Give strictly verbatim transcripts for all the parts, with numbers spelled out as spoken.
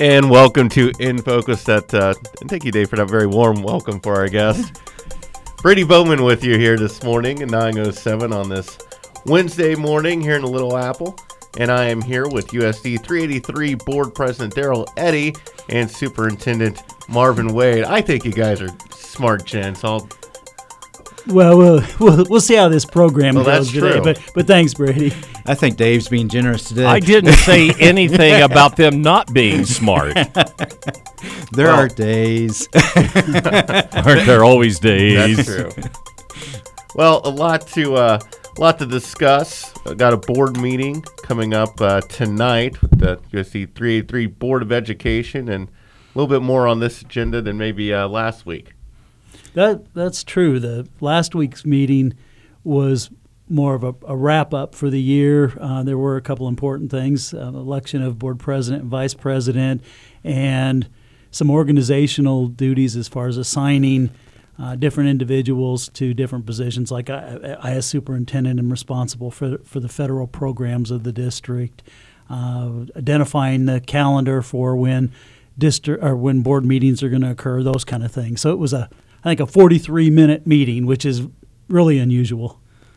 And welcome to In Focus. That uh, and thank you, Dave, for that very warm welcome for our guest. Brady Bowman with you here this morning at nine oh seven on this Wednesday morning here in the Little Apple. And I am here with U S D three eighty-three Board President Daryl Eddy and Superintendent Marvin Wade. I think you guys are smart gents. I'll Well, we'll we'll, we'll see how this program well, goes today. True. But but thanks, Brady. I think Dave's being generous today. I didn't say anything about them not being smart. There well, are days. Aren't there always days? That's true. Well, a lot to uh, lot to discuss. I got a board meeting coming up uh, tonight with the U S D three eighty-three Board of Education, and a little bit more on this agenda than maybe uh, last week. That that's true. The last week's meeting was more of a, a wrap up for the year. Uh, there were a couple important things: uh, election of board president and vice president, and some organizational duties as far as assigning uh, different individuals to different positions. Like I, I, as superintendent, am responsible for for the federal programs of the district, uh, identifying the calendar for when district or when board meetings are going to occur, those kind of things. So it was a I think a forty-three minute meeting, which is really unusual.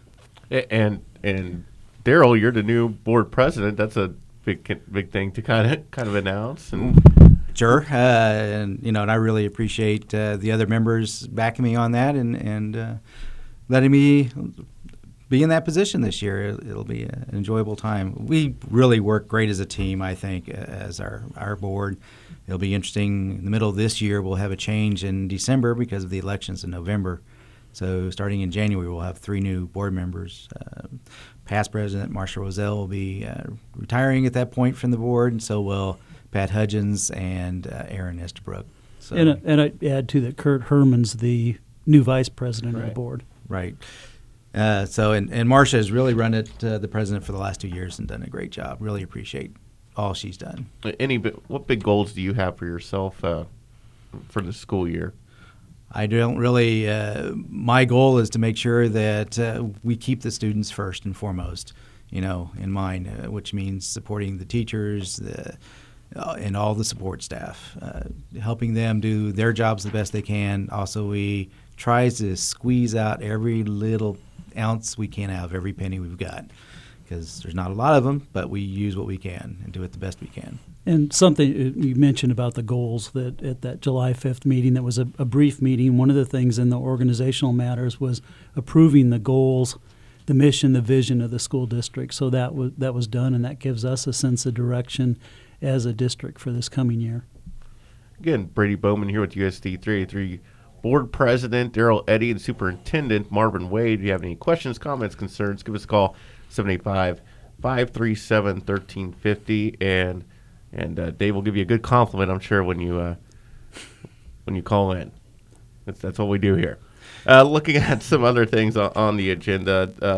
And and Daryl, you're the new board president. That's a big big thing to kind of kind of announce. And Sure, uh, and you know, and I really appreciate uh, the other members backing me on that and and uh, letting me be in that position this year. It'll, it'll be an enjoyable time. We really work great as a team, I think, as our our board. It'll be interesting. In the middle of this year, we'll have a change in December because of the elections in November. So starting in January, we'll have three new board members. Uh, past president Marcia Roselle will be uh, retiring at that point from the board, and so will Pat Hudgens and uh, Aaron Estabrook. So, And, and I add to that, Kurt Herman's the new vice president Right. of the board. Right. Uh, so and, and Marcia has really run it, uh, the president, for the last two years and done a great job. Really appreciate all she's done. any bi- what big goals do you have for yourself uh, for the school year? I don't really, uh, my goal is to make sure that uh, we keep the students first and foremost, you know, in mind, uh, which means supporting the teachers the, uh, and all the support staff, uh, helping them do their jobs the best they can. Also, we try to squeeze out every little ounce we can out of every penny we've got, because there's not a lot of them, but we use what we can and do it the best we can. And something you mentioned about the goals, that at that July fifth meeting, that was a, a brief meeting. One of the things in the organizational matters was approving the goals, the mission, the vision of the school district. So that was that was done, and that gives us a sense of direction as a district for this coming year. Again, Brady Bowman here with U S D three eighty-three Board President Daryl Eddy and Superintendent Marvin Wade. If you have any questions, comments, concerns, give us a call, seven eight five, five three seven, one three five zero, and and uh, Dave will give you a good compliment, I'm sure, when you uh, when you call in. That's that's what we do here. Uh, looking at some other things on, on the agenda, uh,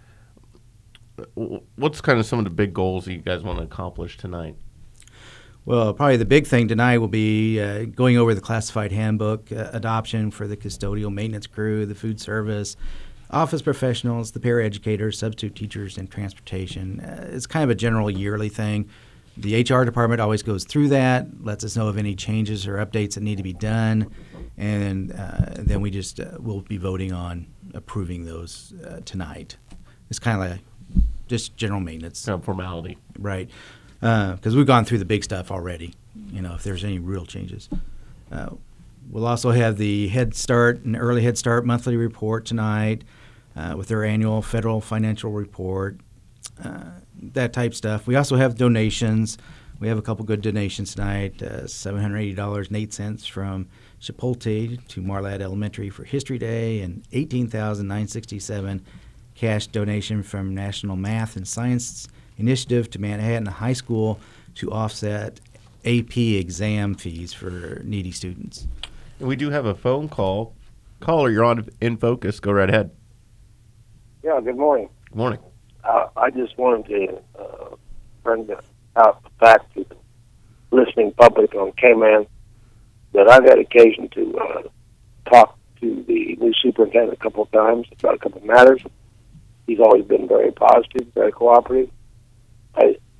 what's kind of some of the big goals that you guys want to accomplish tonight? Well, probably the big thing tonight will be uh, going over the classified handbook uh, adoption for the custodial maintenance crew, the food service, office professionals, the paraeducators, substitute teachers, and transportation. Uh, it's kind of a general yearly thing. The H R department always goes through that, lets us know of any changes or updates that need to be done, and uh, then we just uh, will be voting on approving those uh, tonight. It's kind of like just general maintenance. Kind of formality. Right. Because uh, we've gone through the big stuff already, you know, if there's any real changes. Uh, we'll also have the Head Start and Early Head Start monthly report tonight uh, with their annual federal financial report, uh, that type stuff. We also have donations. We have a couple good donations tonight, uh, seven hundred eighty dollars and eight cents from Chipotle to Marlatt Elementary for History Day, and eighteen thousand nine hundred sixty-seven dollars cash donation from National Math and Science Initiative to Manhattan High School to offset A P exam fees for needy students. And we do have a phone call. Caller, you're on In Focus. Go right ahead. Yeah, good morning. Good morning. Uh, I just wanted to uh, bring out the fact to the listening public on K-Man that I've had occasion to uh, talk to the new superintendent a couple of times about a couple of matters. He's always been very positive, very cooperative. I,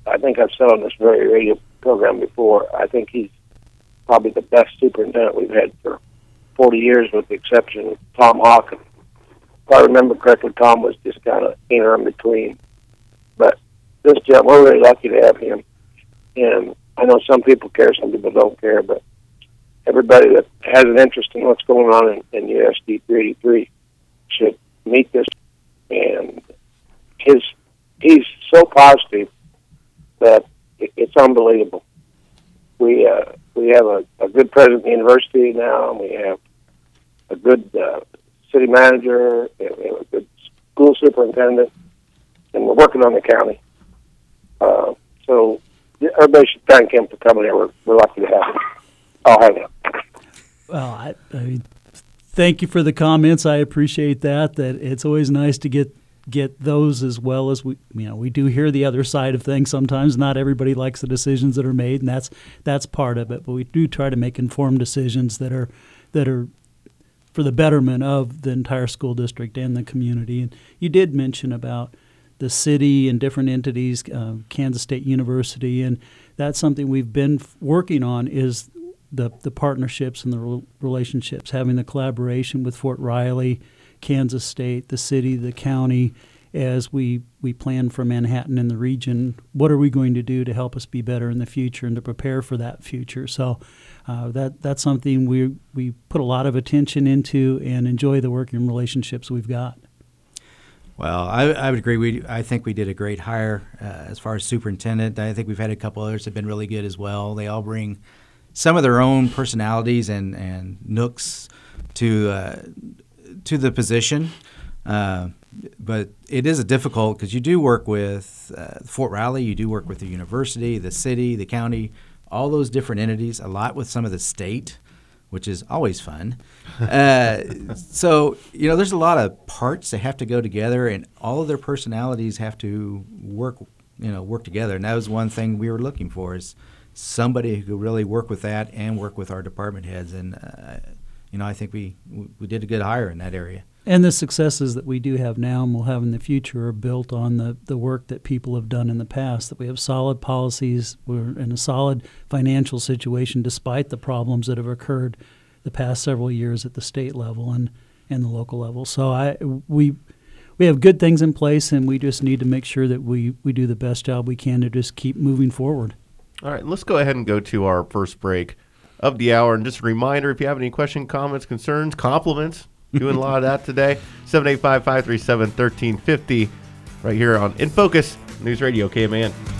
I think I've said on this very radio program before, I think he's probably the best superintendent we've had for forty years, with the exception of Tom Hawkins. If I remember correctly, Tom was just kind of interim between. But this gentleman, we're really lucky to have him. And I know some people care, some people don't care, but everybody that has an interest in what's going on in, in U S D three eighty-three should meet this. And his he's so positive that it, it's unbelievable. We uh, we have a, a good president of the university now, and we have a good uh, city manager, and we have a good school superintendent, and we're working on the county. Uh, so everybody should thank him for coming here. We're, we're lucky to have him. I'll hang up. Well, I, I mean, thank you for the comments. I appreciate that. That it's always nice to get get those, as well as we, you know, we do hear the other side of things. Sometimes not everybody likes the decisions that are made, and that's that's part of it. But we do try to make informed decisions that are that are for the betterment of the entire school district and the community. And you did mention about the city and different entities, uh, Kansas State University, and that's something we've been f- working on is the the partnerships and the re- relationships, having the collaboration with Fort Riley, Kansas State, the city, the county, as we, we plan for Manhattan and the region. What are we going to do to help us be better in the future and to prepare for that future? So uh, that that's something we we put a lot of attention into and enjoy the working relationships we've got. Well, I, I would agree. We I think we did a great hire uh, as far as superintendent. I think we've had a couple others that have been really good as well. They all bring some of their own personalities and, and nooks to uh, to the position. Uh, but it is a difficult, because you do work with uh, Fort Riley, you do work with the university, the city, the county, all those different entities, a lot with some of the state, which is always fun. Uh, so, you know, there's a lot of parts that have to go together, and all of their personalities have to work, you know, work together. And that was one thing we were looking for, is somebody who could really work with that and work with our department heads. And, uh, you know, I think we, we did a good hire in that area. And the successes that we do have now and will have in the future are built on the, the work that people have done in the past, that we have solid policies, we're in a solid financial situation despite the problems that have occurred the past several years at the state level and, and the local level. So I we we have good things in place, and we just need to make sure that we, we do the best job we can to just keep moving forward. All right, let's go ahead and go to our first break of the hour. And just a reminder, if you have any questions, comments, concerns, compliments, doing a lot of that today, seven eight five, five three seven, one three five zero right here on In Focus News Radio K M A N.